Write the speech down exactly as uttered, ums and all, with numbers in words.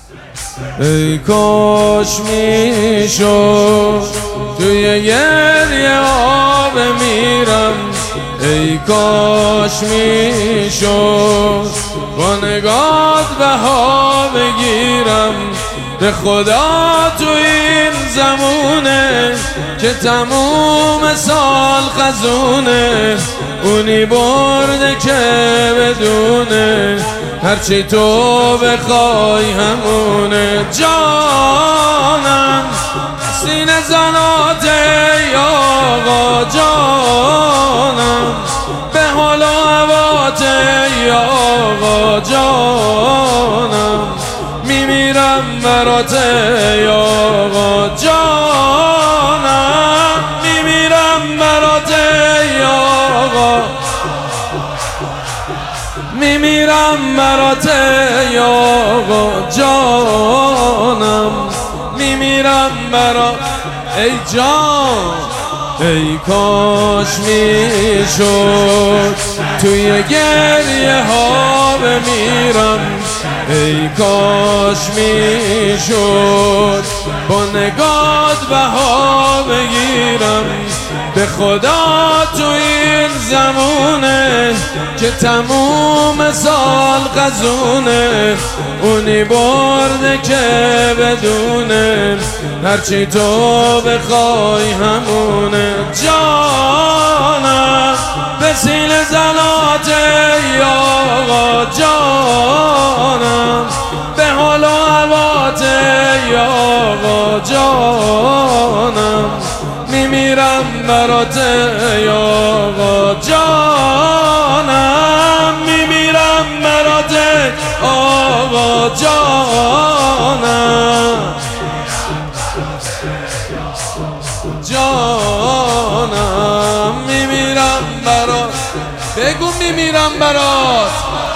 ای کاش میشد توی گریه ها بمیرم، ای کاش میشد با نگات بها بگیرم. به خدا تو این زمونه که تموم سال خزونه، اونی برده که بدونه هرچی تو بخوای همونه. جانم سینه زنات ای آقا، جانم به حال و هوات ای آقا، جانم میمیرم برات ای آقا، جانم میمیرم برات ای آقا، میمیرم برات ای آقا، جانم میمیرم برات ای جان. ای کاش میشد توی گریه ها بمیرم، ای کاش میشد با نگات بها بگیرم. به خدا تو این زمونه که تموم سال خزونه، اونی برده که بدونه هرچی تو بخوای همونه. جانم به سینه زنات ای آقا، جانم به حال و هوات ای آقا، جانم میمیرم برات ای آقا، جانم میمیرم برات ای آقا، جانم جانم میمیرم برات. بگو میمیرم برات.